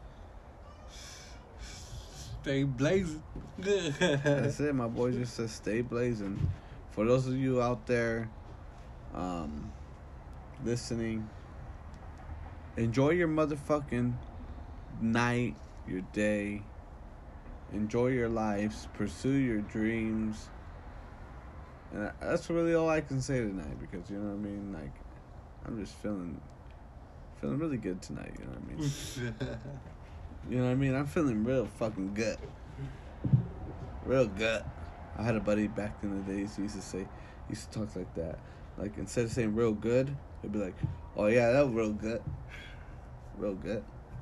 Stay blazing. That's it, my boy just says stay blazing. For those of you out there listening, enjoy your motherfucking night, your day. Enjoy your lives. Pursue your dreams. And that's really all I can say tonight, because, you know what I mean? Like, I'm just feeling really good tonight, you know what I mean? You know what I mean? I'm feeling real fucking good. Real good. I had a buddy back in the days who used to talk like that. Like, instead of saying real good, he'd be like, oh yeah, that was real good. Real good.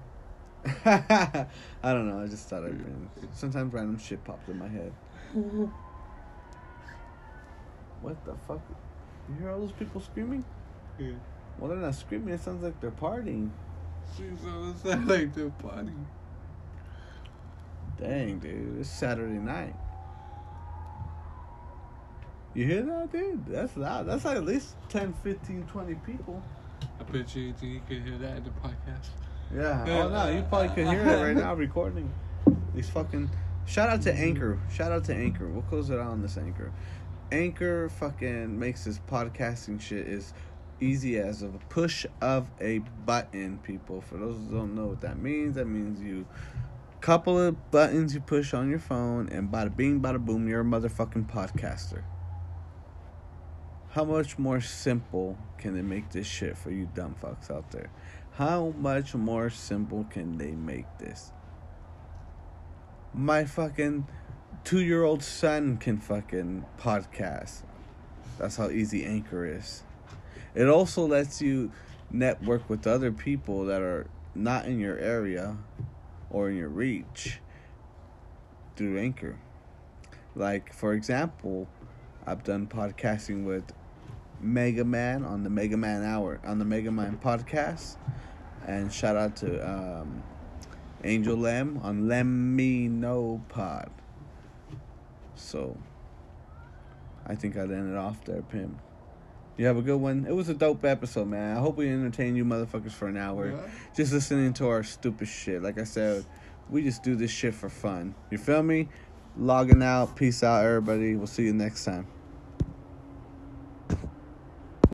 I don't know, I just thought sometimes random shit pops in my head. What the fuck? You hear all those people screaming? Yeah. Well, they're not screaming, it sounds like they're partying. Seems like they're partying. Dang, dude, it's Saturday night. You hear that, dude? That's loud. That's like at least 10, 15, 20 people. I bet you could hear that in the podcast. Yeah. Oh, no, you probably could hear it right now recording. These fucking... Shout out to Anchor. We'll close it out on this Anchor. Anchor fucking makes this podcasting shit as easy as a push of a button, people. For those who don't know what that means you... Couple of buttons you push on your phone, and bada bing, bada boom, you're a motherfucking podcaster. How much more simple can they make this shit for you dumb fucks out there? How much more simple can they make this? My fucking 2-year-old son can fucking podcast. That's how easy Anchor is. It also lets you network with other people that are not in your area or in your reach through Anchor. Like, for example, I've done podcasting with Mega Man on the Mega Man Hour, on the Mega Man podcast. And shout out to Angel Lem on Lem Me Know Pod. So, I think I'd end it off there, Pim. You have a good one. It was a dope episode, man. I hope we entertain you motherfuckers for an hour. Yeah. Just listening to our stupid shit. Like I said, we just do this shit for fun. You feel me? Logging out. Peace out, everybody. We'll see you next time.